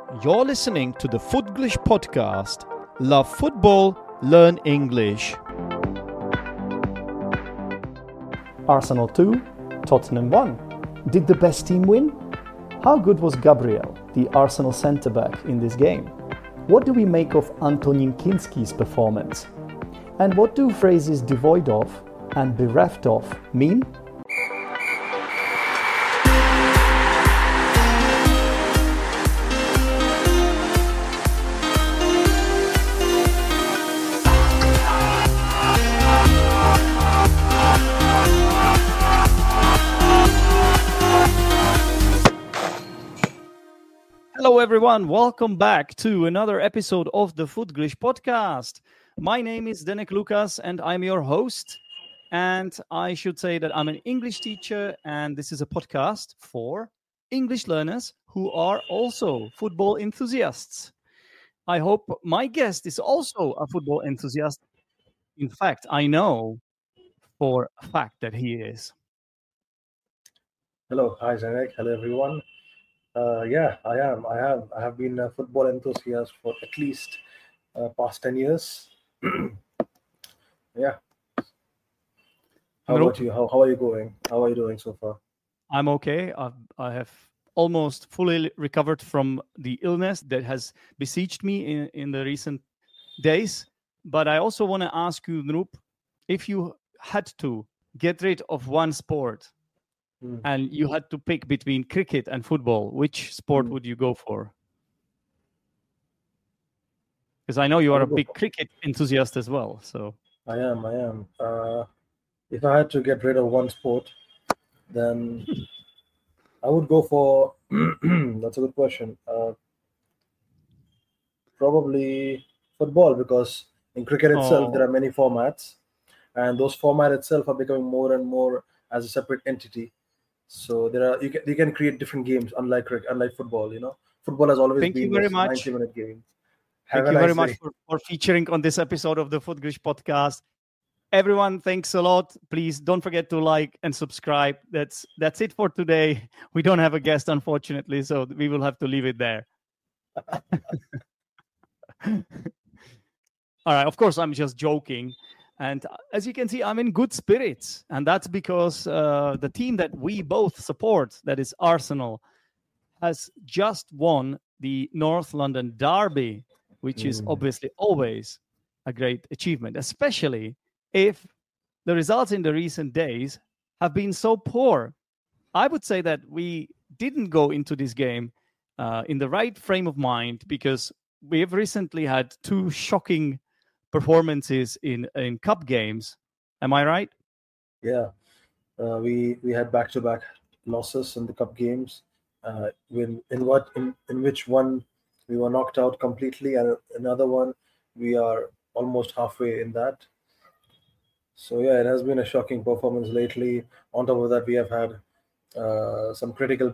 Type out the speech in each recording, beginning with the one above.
You're listening to the Footglish podcast. Love football, learn English. Arsenal 2, Tottenham 1. Did the best team win? How good was Gabriel, the Arsenal centre-back, in this game? What do we make of Antonin Kinski's performance? And what do phrases devoid of and bereft of mean? Hello everyone, welcome back to another episode of the Footglish podcast. My name is Denek Lukas and I'm your host. And I should say that I'm an English teacher and this is a podcast for English learners who are also football enthusiasts. I hope my guest is also a football enthusiast. In fact, I know for a fact that he is. Hello, hi Zanek. Hello everyone. Yeah, I am. I have been a football enthusiast for at least past 10 years. Yeah. How about you? How are you going? How are you doing so far? I'm okay. I have almost fully recovered from the illness that has besieged me in the recent days. But I also want to ask you, Noop, if you had to get rid of one sport, and you had to pick between cricket and football, which sport would you go for? Because I know you are a big cricket enthusiast as well. So I am. If I had to get rid of one sport, then I would go for. That's a good question. Probably football, because in cricket itself there are many formats, and those formats itself are becoming more and more as a separate entity. So you can create different games, unlike football. You know, football has always been a 90-minute game. Thank you very much for featuring on this episode of the Footglish podcast. Everyone, thanks a lot. Please don't forget to like and subscribe. That's it for today. We don't have a guest, unfortunately, so we will have to leave it there. All right. Of course, I'm just joking. And as you can see, I'm in good spirits. And that's because the team that we both support, that is Arsenal, has just won the North London Derby, which is obviously always a great achievement, especially if the results in the recent days have been so poor. I would say that we didn't go into this game in the right frame of mind, because we have recently had two shocking performances in cup games. Am I right? Yeah, we had back-to-back losses in the cup games. In which one we were knocked out completely, and another one we are almost halfway in that. So yeah, it has been a shocking performance lately. On top of that, we have had some critical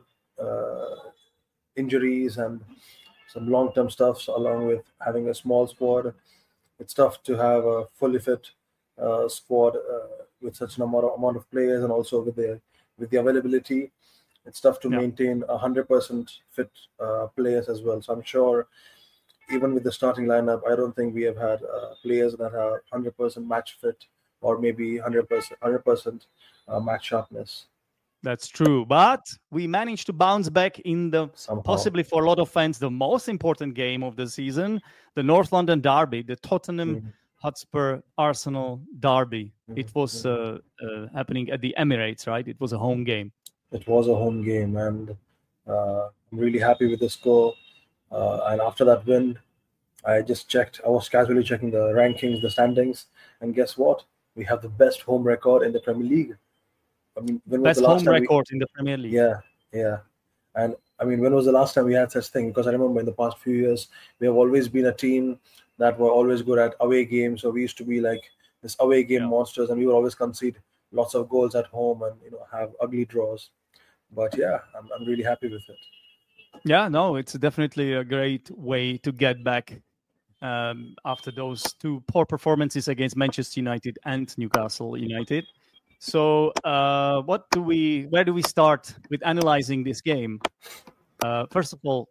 injuries and some long-term stuff, along with having a small squad. It's tough to have a fully fit squad with such an amount of players, and also with the availability. It's tough to maintain 100% fit players as well. So I'm sure, even with the starting lineup, I don't think we have had players that are 100% match fit, or maybe 100% match sharpness. That's true, but we managed to bounce back in the possibly, for a lot of fans, the most important game of the season, the North London Derby, the Tottenham Hotspur Arsenal Derby. It was happening at the Emirates, right? It was a home game. It was a home game, and I'm really happy with the score. And after that win, I was casually checking the rankings, the standings, and guess what? We have the best home record in the Premier League. I mean, when was the last home record in the Premier League? Yeah. And I mean, when was the last time we had such thing? Because I remember in the past few years, we have always been a team that were always good at away games. So we used to be like this away game monsters, and we would always concede lots of goals at home and have ugly draws. But yeah, I'm really happy with it. Yeah, no, it's definitely a great way to get back after those two poor performances against Manchester United and Newcastle United. So where do we start with analyzing this game? First of all,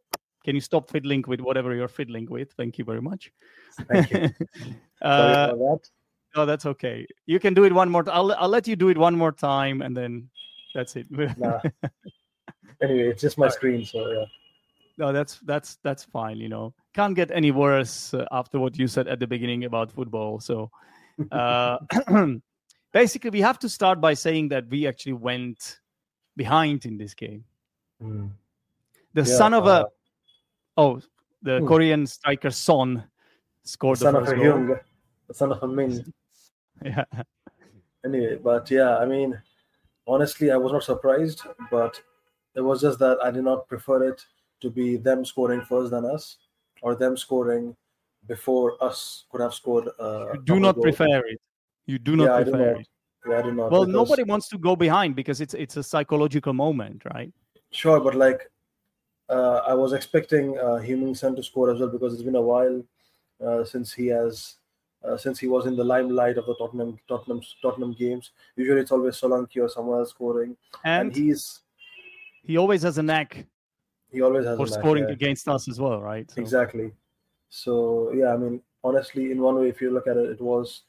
Can you stop fiddling with whatever you're fiddling with? Thank you very much. Thank you. Sorry about that. No, that's okay. You can do it one more. I'll let you do it one more time, and then that's it. Nah. Anyway, it's just my screen, so yeah. No, that's fine. Can't get any worse after what you said at the beginning about football. So, basically, we have to start by saying that we actually went behind in this game. The son of Korean striker Son scored the first goal. The son of a Min. Yeah. Anyway, but yeah, I mean, honestly, I was not surprised, but it was just that I did not prefer it to be them scoring first than us, or them scoring before us could have scored. You do not prefer it. You do not prefer it. Yeah, I do not. Well, nobody wants to go behind because it's a psychological moment, right? Sure, but I was expecting Heung-min Son to score as well, because it's been a while since he was in the limelight of the Tottenham games. Usually, it's always Solanke or someone else scoring, and he always has a knack. He always has for scoring against us as well, right? So. Exactly. So yeah, I mean, honestly, in one way, if you look at it, it was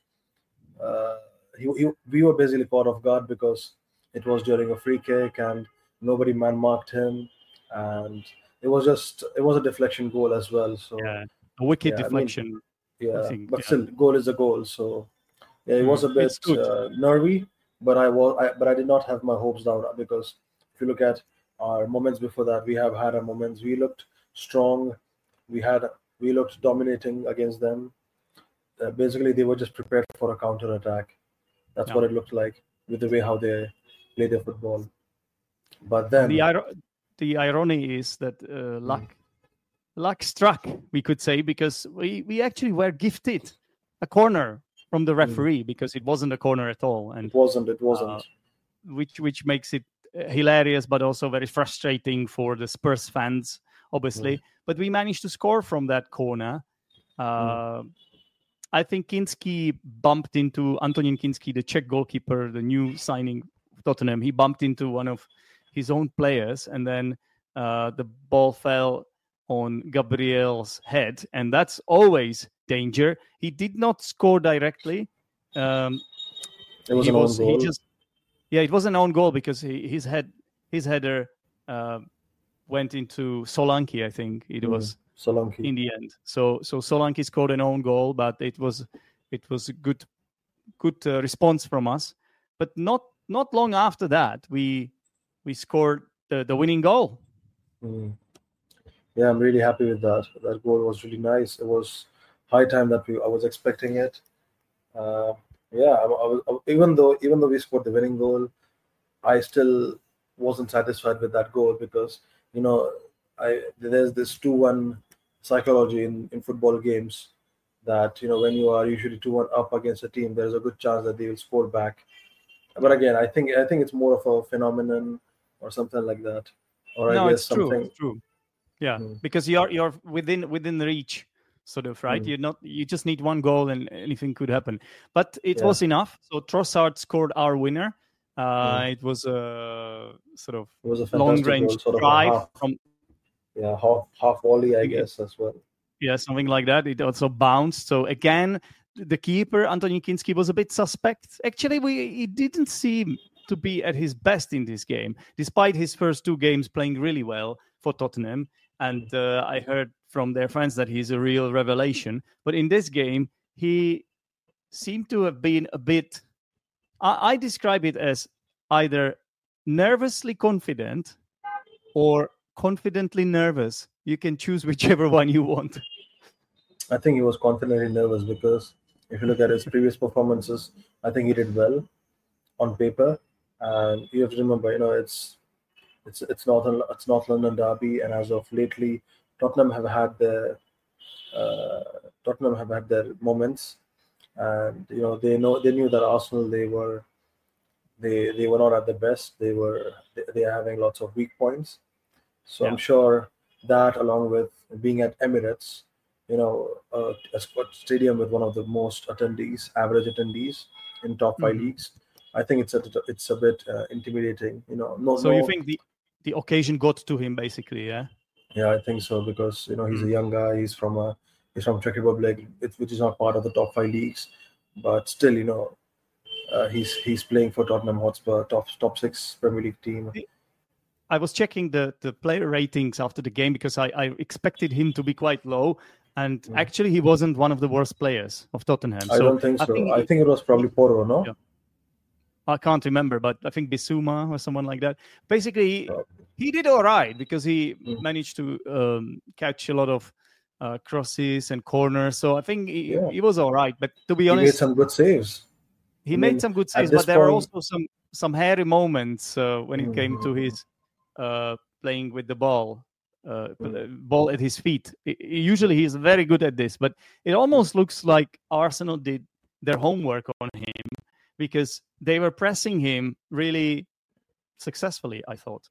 we were basically caught off guard because it was during a free kick and nobody man marked him, and it was a deflection goal as well. So yeah, a wicked deflection. I think, but still, goal is a goal. So yeah, it was a bit nervy, but I did not have my hopes down, because if you look at our moments before that, we have had our moments. We looked strong. We looked dominating against them. Basically, they were just prepared for a counter attack. That's what it looked like with the way how they play their football. But then the irony is that luck struck, we could say, because we actually were gifted a corner from the referee, because it wasn't a corner at all, and it wasn't. Which makes it hilarious, but also very frustrating for the Spurs fans, obviously. But we managed to score from that corner. I think Kinski bumped into Antonin Kinski, the Czech goalkeeper, the new signing of Tottenham. He bumped into one of his own players, and then the ball fell on Gabriel's head, and that's always danger. He did not score directly. It was an own goal. It was an own goal because his header went into Solanke, I think it was. Solanke in the end. So Solanke scored an own goal, but it was a good response from us. But not long after that, we scored the winning goal. Yeah, I'm really happy with that. That goal was really nice. It was high time that I was expecting it. Even though we scored the winning goal, I still wasn't satisfied with that goal, because there's this 2-1 psychology in football games, that when you are usually 2-1 up against a team, there's a good chance that they will score back. But again, I think it's more of a phenomenon or something like that. Or no, I guess it's something. True. It's true. Yeah, because you're within reach, sort of, right? You just need one goal and anything could happen. But it was enough. So Trossard scored our winner. It was a sort of long-range drive from half volley, I guess, as well. Yeah, something like that. It also bounced. So again, the keeper Antonin Kinski was a bit suspect. Actually, he didn't seem to be at his best in this game, despite his first 2 games playing really well for Tottenham. And I heard from their fans that he's a real revelation. But in this game, he seemed to have been a bit... I describe it as either nervously confident or confidently nervous. You can choose whichever one you want. I think he was confidently nervous, because if you look at his previous performances, I think he did well on paper. And you have to remember, it's North London derby, and as of lately, Tottenham have had their moments, and they knew that Arsenal they were not at the best. They are having lots of weak points. So I'm sure that, along with being at Emirates, a stadium with one of the most average attendees in top 5 leagues, I think it's a bit intimidating. You think the occasion got to him, basically, yeah? Yeah, I think so because he's a young guy. He's from Czech Republic, which is not part of the top five leagues, but still, he's playing for Tottenham Hotspur, top six Premier League team. I was checking the player ratings after the game because I expected him to be quite low, and actually he wasn't one of the worst players of Tottenham. I don't think so. I think it was probably Porro, no? Yeah. I can't remember, but I think Bissouma or someone like that. Basically, he did all right because he managed to catch a lot of crosses and corners. So I think he was all right. But to be honest, he made some good saves. He made some good saves, but there were also some hairy moments when it came to his playing with the ball at his feet. Usually he's very good at this, but it almost looks like Arsenal did their homework on him because they were pressing him really successfully, I thought.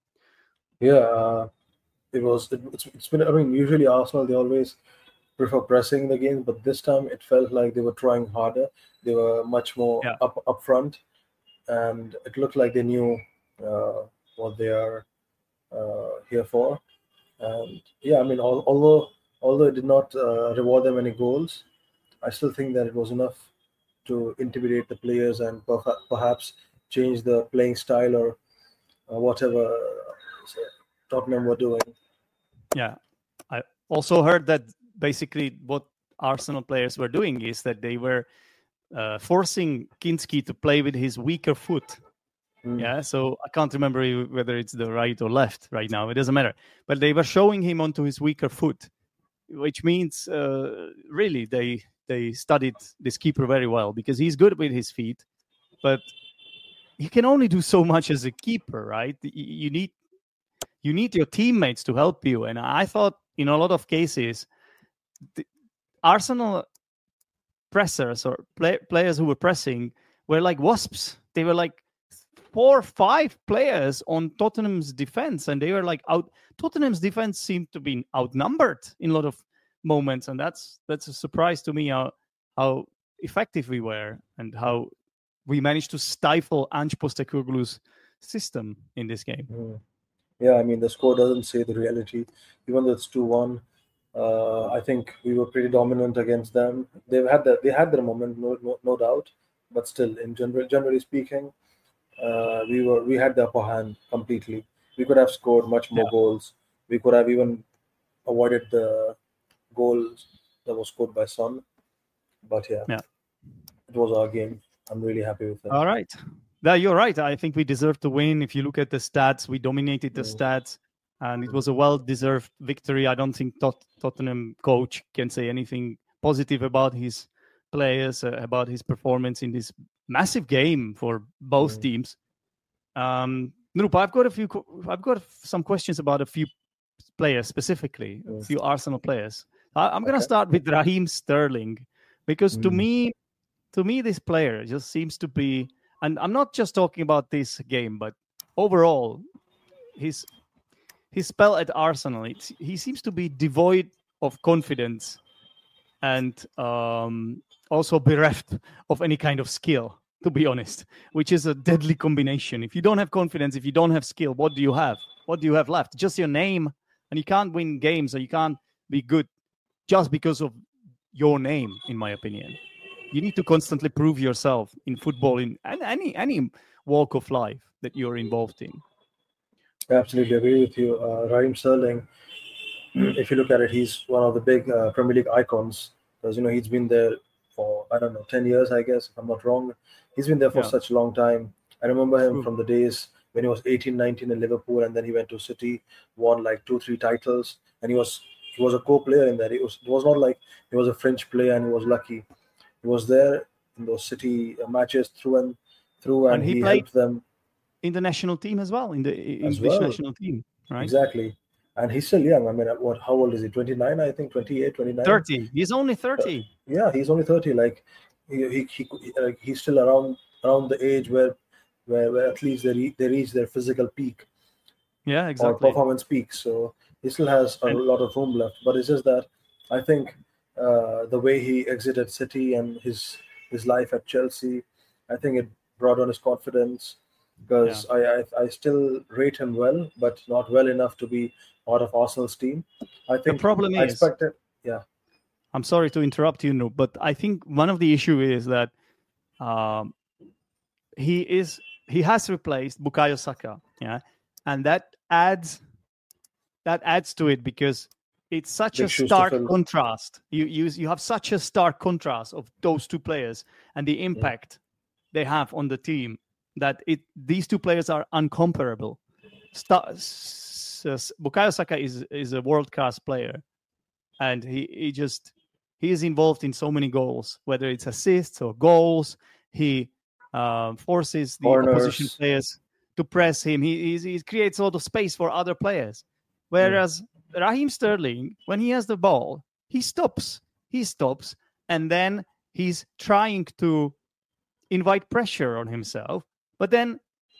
Yeah, it's been. I mean, usually Arsenal, they always prefer pressing the game, but this time it felt like they were trying harder. They were much more up front, and it looked like they knew what they are here for. And yeah, I mean, although it did not reward them any goals, I still think that it was enough to intimidate the players and perhaps change the playing style or whatever Tottenham were doing. Yeah, I also heard that basically what Arsenal players were doing is that they were forcing Kinski to play with his weaker foot. Yeah, so I can't remember whether it's the right or left right now. It doesn't matter. But they were showing him onto his weaker foot, which means really they studied this keeper very well because he's good with his feet, but he can only do so much as a keeper, right? You need your teammates to help you. And I thought in a lot of cases, the Arsenal pressers or players who were pressing were like wasps. They were like 4 or 5 players on Tottenham's defense, and they were like out. Tottenham's defense seemed to be outnumbered in a lot of moments, and that's a surprise to me how effective we were and how we managed to stifle Ange Postecoglou's system in this game. Yeah, I mean the score doesn't say the reality, even though it's 2-1. I think we were pretty dominant against them. They had their moment, no doubt, but still, generally speaking, we had the upper hand completely. We could have scored much more goals. We could have even avoided the goals that was scored by Son. But it was our game. I'm really happy with that. All right. Yeah, you're right. I think we deserved to win. If you look at the stats, we dominated the stats, and it was a well-deserved victory. I don't think Tottenham coach can say anything positive about his players, about his performance in this massive game for both teams. Nurup, I've got some questions about a few players specifically, a few Arsenal players. I'm going to start with Raheem Sterling because to me, this player just seems to be, and I'm not just talking about this game, but overall, his spell at Arsenal, he seems to be devoid of confidence and also bereft of any kind of skill, to be honest, which is a deadly combination. If you don't have confidence, if you don't have skill, what do you have? What do you have left? Just your name, and you can't win games, or you can't be good just because of your name, in my opinion. You need to constantly prove yourself in football, in any walk of life that you're involved in. I absolutely agree with you. Raheem Sterling, if you look at it, he's one of the big Premier League icons because, he's been there for, 10 years, I guess, if I'm not wrong. He's been there for such a long time. I remember him from the days when he was 18, 19 in Liverpool, and then he went to City, won like 2-3 titles, and he was a co-player in that. It was not like he was a French player and he was lucky. He was there in those City matches through and through, and he helped them in the national team as well, in the English national team, right? Exactly. And he's still young. I mean, how old is he? 29, I think, 28, 29. 30. He's only 30. Yeah, he's only 30. Like he's still around the age where at least they reach their physical peak. Yeah, exactly. Or performance peak. So he still has a lot of room left. But it's just that I think the way he exited City and his life at Chelsea, I think it brought on his confidence. because I still rate him well, but not well enough to be part of Arsenal's team. I The think problem I is, expected. Yeah, I'm sorry to interrupt you, Noor, but I think one of the issue is that um, he has replaced Bukayo Saka, and that adds to it because it's such big a shoes to stark fill. contrast. You have such a stark contrast of those two players and the impact they have on the team that these two players are uncomparable. Bukayo Saka is a world class player, and he is involved in so many goals, whether it's assists or goals. He forces the opposition Corners. players to press him. He creates a lot of space for other players. Whereas Raheem Sterling, when he has the ball, he stops, and then he's trying to invite pressure on himself. But then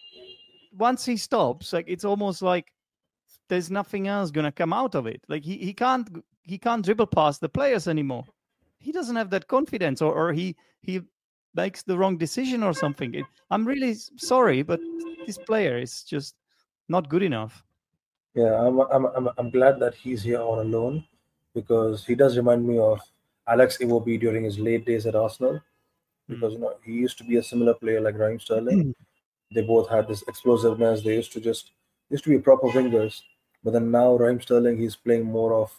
once he stops, like it's almost like there's nothing else gonna come out of it. Like he can't dribble past the players anymore. He doesn't have that confidence, or he makes the wrong decision or something. I'm really sorry, but this player is just not good enough. Yeah, I'm glad that he's here on a loan because he does remind me of Alex Iwobi during his late days at Arsenal. Because he used to be a similar player like Raheem Sterling. They both had this explosiveness. They used to be proper wingers. But then now Raheem Sterling, he's playing more of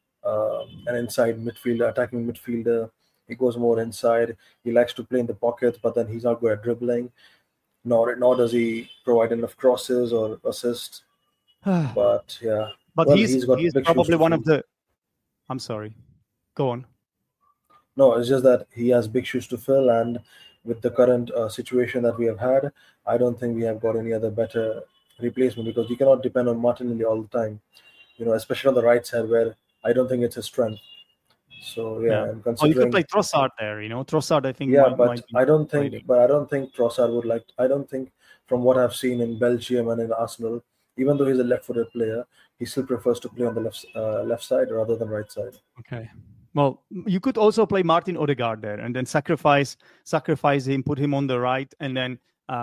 an inside midfielder, attacking midfielder. He goes more inside. He likes to play in the pocket, but then he's not good at dribbling. Nor does he provide enough crosses or assists. But yeah, But well, he's he's got big shoes probably to one fill. of the. I'm sorry. Go on. No, it's just that he has big shoes to fill, and with the current situation that we have had, I don't think we have got any other better replacement because you cannot depend on Martinelli all the time. Especially on the right side where I don't think it's his strength. So Yeah. yeah, and Oh, you could considering play Trossard there. Trossard, I think yeah, might be great. but I don't think Trossard would like. I don't think from what I've seen in Belgium and in Arsenal, even though he's a left-footed player, he still prefers to play on the left side rather than right side. Okay. Well, you could also play Martin Odegaard there and then sacrifice him, put him on the right, and then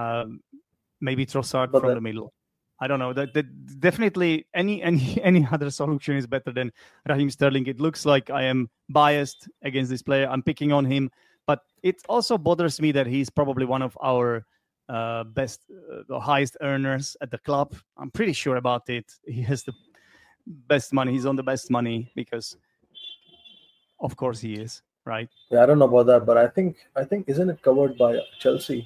maybe Trossard But from the middle. I don't know. That definitely any other solution is better than Raheem Sterling. It looks like I am biased against this player. I'm picking on him, but it also bothers me that he's probably one of our best, the highest earners at the club. I'm pretty sure about it. He has the best money. He's on the best money because, of course, he is, right? yeah, I don't know about that, but I think isn't it covered by Chelsea?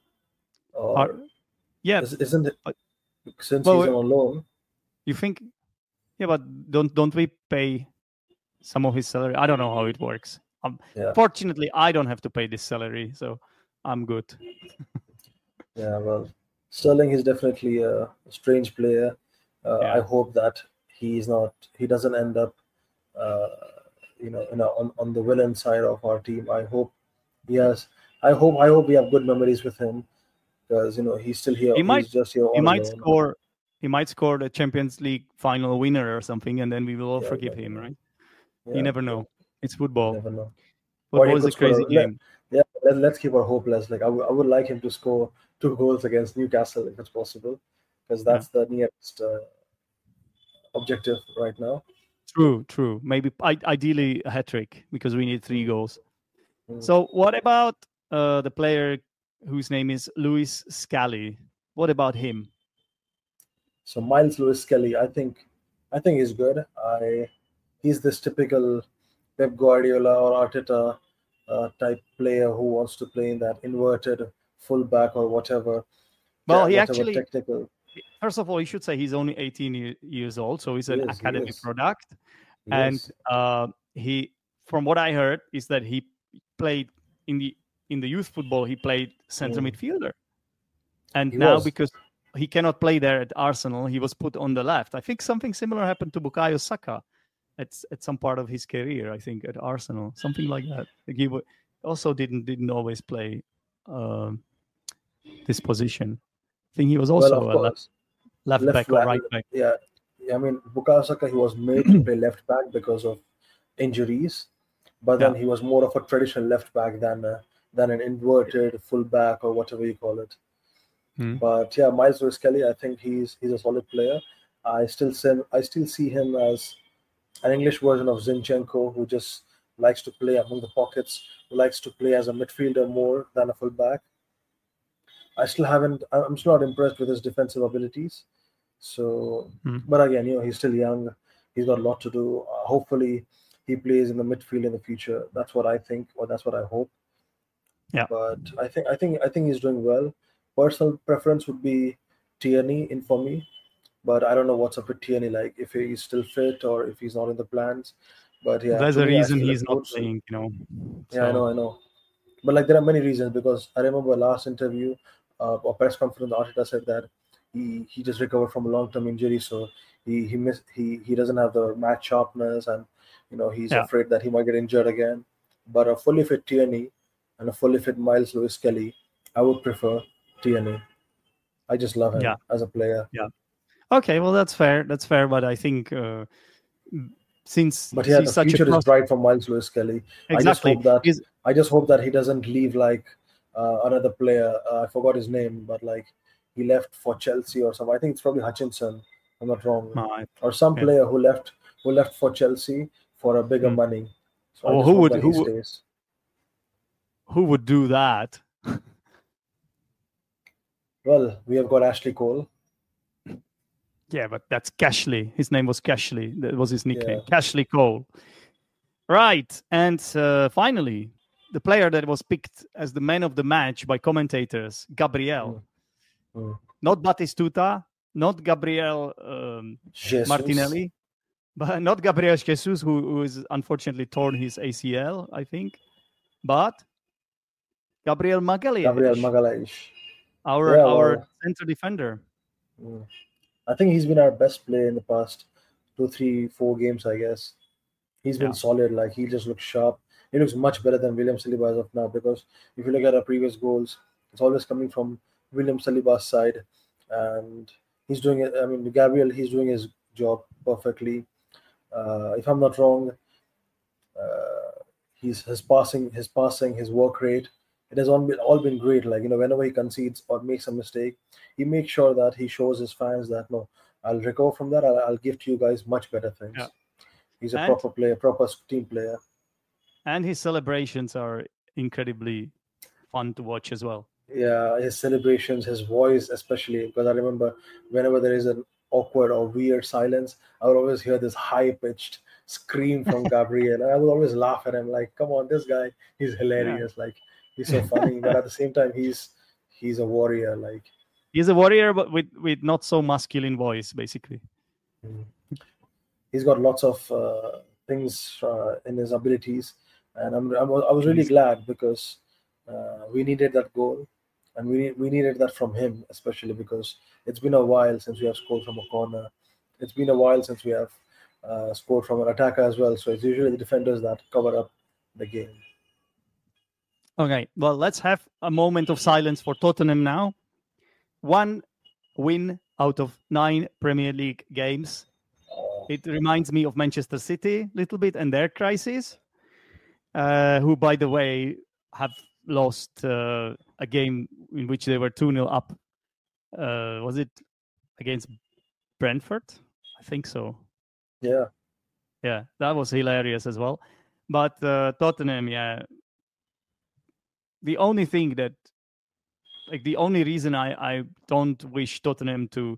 Or Yeah. isn't it But, since he's on loan? You think? Yeah, but don't we pay some of his salary? I don't know how it works. Yeah. Fortunately, I don't have to pay this salary, so I'm good. Yeah, well, Sterling is definitely a strange player. Yeah. I hope that he doesn't end up, on the villain side of our team. I hope he has. I hope we have good memories with him because he's still here. He's just here on loan. He might score the Champions League final winner or something, and then we will all forgive him, right? Yeah, you never know. It's football. You never know. Football is a crazy game. Yeah, let's keep our hope less. Like I would like him to score 2 goals against Newcastle if it's possible, because that's the nearest objective right now. True. Maybe ideally a hat trick because we need 3 goals. So what about the player whose name is Lewis Skelly? What about him? So Miles Lewis Skelly, I think he's good. He's this typical Pep Guardiola or Arteta type player who wants to play in that inverted fullback or whatever. Well, he actually technical. First of all, you should say he's only 18 years old, so he's an academy product. And he, from what I heard, is that he played in the youth football. He played center midfielder, and now because he cannot play there at Arsenal, he was put on the left. I think something similar happened to Bukayo Saka at some part of his career. I think at Arsenal, something like that. Like he also didn't always play this position. I think he was also a left back or right back. Yeah. I mean, Bukayo Saka, he was made to play left back because of injuries, but then he was more of a traditional left back than an inverted full back or whatever you call it. But yeah, Miles Lewis-Kelly, I think he's a solid player. I still see him as an English version of Zinchenko, who just likes to play among the pockets, who likes to play as a midfielder more than a fullback. I'm still not impressed with his defensive abilities. So, but again, he's still young. He's got a lot to do. Hopefully, he plays in the midfield in the future. That's what I think, or that's what I hope. Yeah. But I think he's doing well. Personal preference would be Tierney in for me, but I don't know what's up with Tierney. Like if he's still fit or if he's not in the plans. But yeah, there's to a me, I reason feel he's like not both- playing. Yeah, I know. But like there are many reasons because I remember last interview or press conference, Arteta said that he just recovered from a long term injury, so he doesn't have the match sharpness, and he's Yeah. afraid that he might get injured again. But a fully fit Tierney and a fully fit Miles Lewis-Kelly, I would prefer Tierney. I just love him Yeah. as a player. Yeah. Okay, well that's fair. That's fair, but I think since But yeah, he's the such future a is bright for Miles Lewis-Kelly. exactly. I just hope that he doesn't leave like another player. I forgot his name, but like he left for Chelsea or something. I think it's probably Hutchinson. if I'm not wrong, or some player who left for Chelsea for a bigger money. So I just hope that he stays. Who would do that? Well, we have got Ashley Cole. Yeah, but that's Cashley. His name was Cashley. That was his nickname. Yeah. Cashley Cole. Right. And finally, the player that was picked as the man of the match by commentators, Gabriel. Not Batistuta, not Gabriel Martinelli, but not Gabriel Jesus, who is unfortunately torn his ACL, I think, but Gabriel Magalhaes. Our center defender. I think he's been our best player in the past 2, 3, 4 games, I guess. He's been solid. Like, he just looks sharp. He looks much better than William Saliba as of now, because if you look at our previous goals, it's always coming from William Saliba's side. And he's doing it. I mean, Gabriel, he's doing his job perfectly. If I'm not wrong, his passing, his work rate, it has all been great. Like, whenever he concedes or makes a mistake, he makes sure that he shows his fans that, no, I'll recover from that. I'll give to you guys much better things. Yeah. He's a proper player, proper team player. And his celebrations are incredibly fun to watch as well. Yeah, his celebrations, his voice especially, because I remember whenever there is an awkward or weird silence, I would always hear this high-pitched scream from Gabriel. And I would always laugh at him, like, come on, this guy, he's hilarious. Yeah. Like, he's so funny. But at the same time, he's a warrior. Like, he's a warrior, but with not so masculine voice, basically. He's got lots of things in his abilities, and I was really glad because we needed that goal, and we needed that from him, especially because it's been a while since we have scored from a corner. It's been a while since we have scored from an attacker as well. So it's usually the defenders that cover up the game. Okay, well, let's have a moment of silence for Tottenham now. 1 win out of 9 Premier League games. It reminds me of Manchester City a little bit and their crisis, who, by the way, have lost a game in which they were 2-0 up. Was it against Brentford? I think so. Yeah. Yeah, that was hilarious as well. But Tottenham, yeah. The only thing that, like, the only reason I don't wish Tottenham to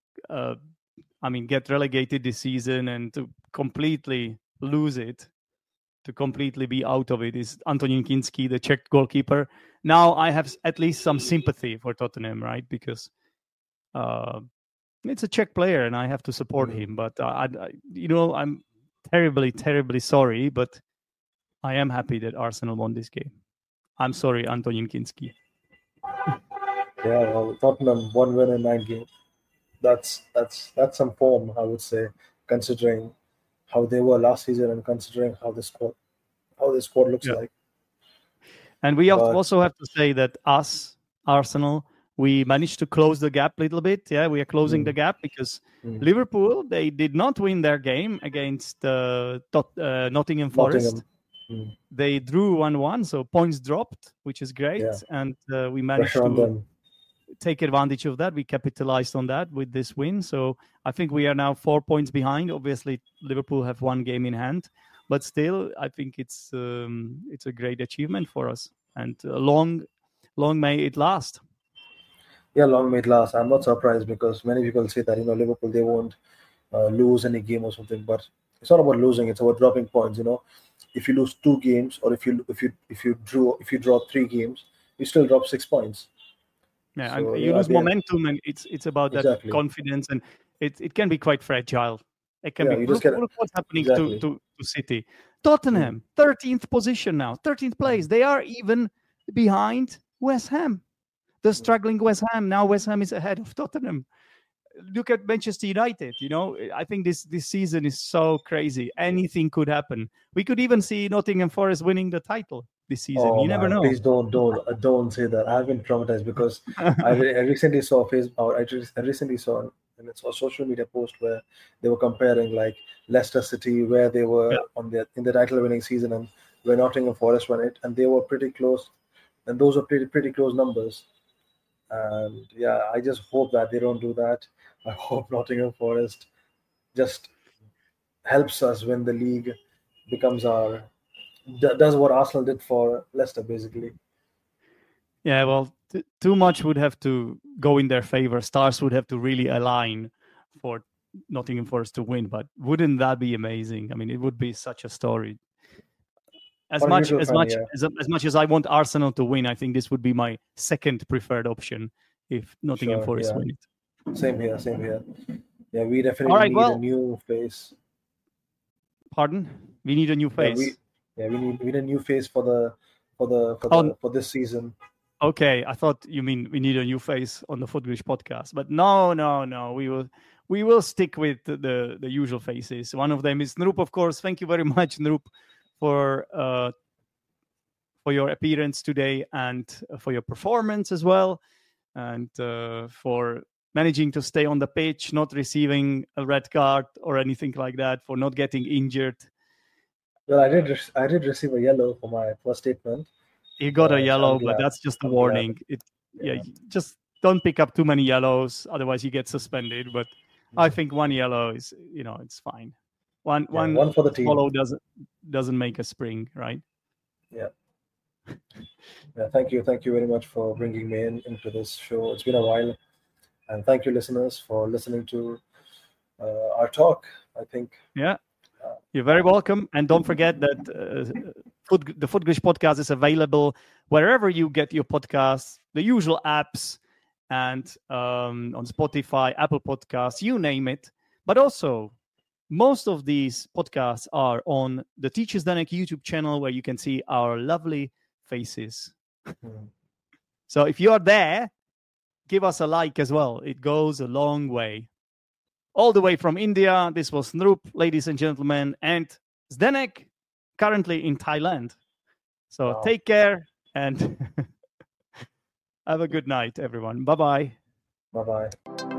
get relegated this season and to completely lose it, to completely be out of it, is Antonín Kinský, the Czech goalkeeper. Now I have at least some sympathy for Tottenham, right? Because it's a Czech player and I have to support him. But, I'm terribly, terribly sorry, but I am happy that Arsenal won this game. I'm sorry, Antonín Kinský. Yeah, well, Tottenham 1 win in 9 games. That's some form, I would say, considering how they were last season and considering how the squad looks like. And we also have to say that us, Arsenal, we managed to close the gap a little bit. Yeah, we are closing the gap because Liverpool, they did not win their game against Nottingham Forest. They drew 1-1, so points dropped, which is great. Yeah. And we managed to take advantage of that. We capitalized on that with this win. So I think we are now 4 points behind. Obviously, Liverpool have one game in hand, but still, I think it's a great achievement for us, and long may it last. Yeah, long may it last. I'm not surprised because many people say that Liverpool, they won't lose any game or something, but it's not about losing. It's about dropping points. If you lose 2 games, or if you draw 3 games, you still drop 6 points. Yeah, So and you lose momentum, and it's about that exactly. confidence, and it can be quite fragile. It can be. You just Look what's happening exactly. to City. Tottenham, 13th position now, 13th place. They are even behind West Ham. The struggling West Ham. Now West Ham is ahead of Tottenham. Look at Manchester United. I think this season is so crazy. Anything could happen. We could even see Nottingham Forest winning the title this season. Oh You never man, know. please don't say that. I've been traumatized because I recently saw I recently saw and it's a social media post where they were comparing like Leicester City, where they were in the title winning season, and where Nottingham Forest won it, and they were pretty close, and those are pretty close numbers. And yeah, I just hope that they don't do that. I hope Nottingham Forest just helps us win the league, becomes does what Arsenal did for Leicester, basically. Yeah, well, too much would have to go in their favor. Stars would have to really align for Nottingham Forest to win. But wouldn't that be amazing? I mean, it would be such a story. As much as I want Arsenal to win, I think this would be my second preferred option if Nottingham Forest win it. Same here. Yeah, we definitely need a new face. Pardon? We need a new face. We need a new face for this season. Okay, I thought you mean we need a new face on the Footglish podcast, but no. We will stick with the usual faces. One of them is Noop, of course. Thank you very much, Noop, for your appearance today and for your performance as well, and for managing to stay on the pitch, not receiving a red card or anything like that, for not getting injured. Well, I did receive a yellow for my first statement. You got a yellow, but that's just a warning. Just don't pick up too many yellows, otherwise you get suspended. But I think one yellow is, it's fine. One for the team. Follow doesn't make a spring, right? Yeah. Yeah. Thank you very much for bringing me into this show. It's been a while, and thank you, listeners, for listening to our talk. I think. Yeah. You're very welcome. And don't forget that the Footglish podcast is available wherever you get your podcasts, the usual apps, and on Spotify, Apple Podcasts, you name it. But also, most of these podcasts are on the Teachers Zdenek YouTube channel, where you can see our lovely faces. So if you are there, give us a like as well. It goes a long way. All the way from India, this was Noop, ladies and gentlemen, and Zdenek, currently in Thailand. So Take care and have a good night, everyone. Bye-bye. Bye-bye.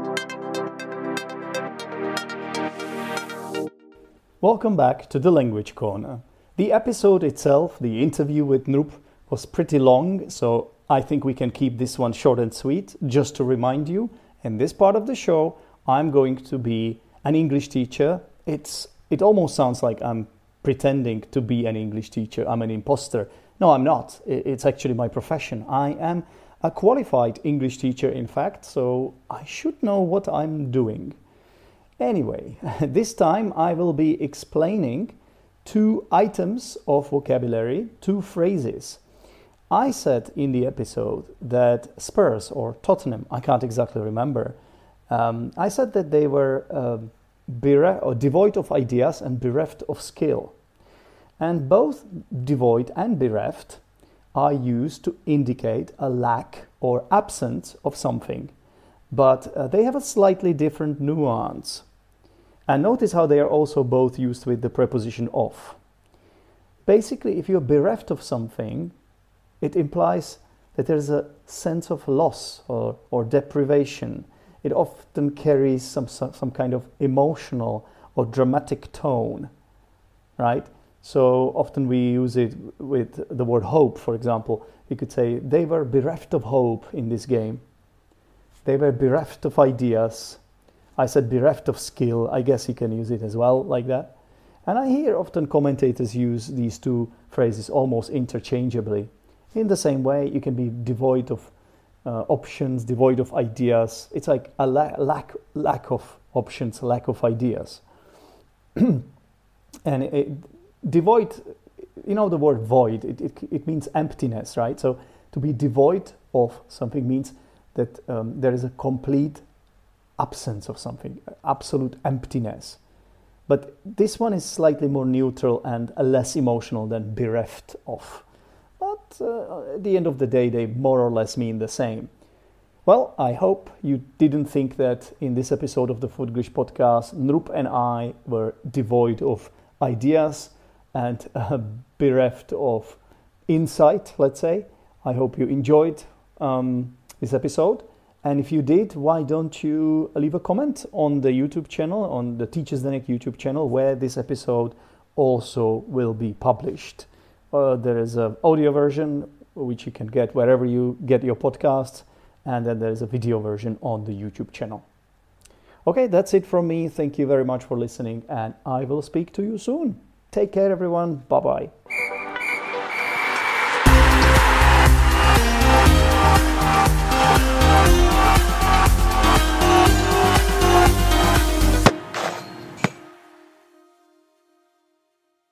Welcome back to the Language Corner. The episode itself, the interview with Noop, was pretty long, so I think we can keep this one short and sweet. Just to remind you, in this part of the show, I'm going to be an English teacher. It almost sounds like I'm pretending to be an English teacher. I'm an imposter. No, I'm not. It's actually my profession. I am a qualified English teacher, in fact, so I should know what I'm doing. Anyway, this time I will be explaining 2 items of vocabulary, 2 phrases. I said in the episode that Spurs or Tottenham, I can't exactly remember, I said that they were devoid of ideas and bereft of skill. And both devoid and bereft are used to indicate a lack or absence of something. But they have a slightly different nuance. And notice how they are also both used with the preposition of. Basically, if you're bereft of something, it implies that there's a sense of loss or deprivation. It often carries some kind of emotional or dramatic tone, right? So often we use it with the word hope, for example. You could say, they were bereft of hope in this game. They were bereft of ideas. I said bereft of skill. I guess you can use it as well like that. And I hear often commentators use these two phrases almost interchangeably. In the same way, you can be devoid of options, devoid of ideas. It's like a lack of options, lack of ideas. And devoid, you know the word void, it means emptiness, right? So to be devoid of something means that there is a complete absence of something, absolute emptiness. But this one is slightly more neutral and less emotional than bereft of. But at the end of the day, they more or less mean the same. Well, I hope you didn't think that in this episode of the Footglish podcast, Nrup and I were devoid of ideas and bereft of insight, let's say. I hope you enjoyed this episode. And if you did, why don't you leave a comment on the YouTube channel, on the Teachers Denek YouTube channel, where this episode also will be published. There is an audio version, which you can get wherever you get your podcasts. And then there's a video version on the YouTube channel. Okay, that's it from me. Thank you very much for listening, and I will speak to you soon. Take care, everyone. Bye-bye.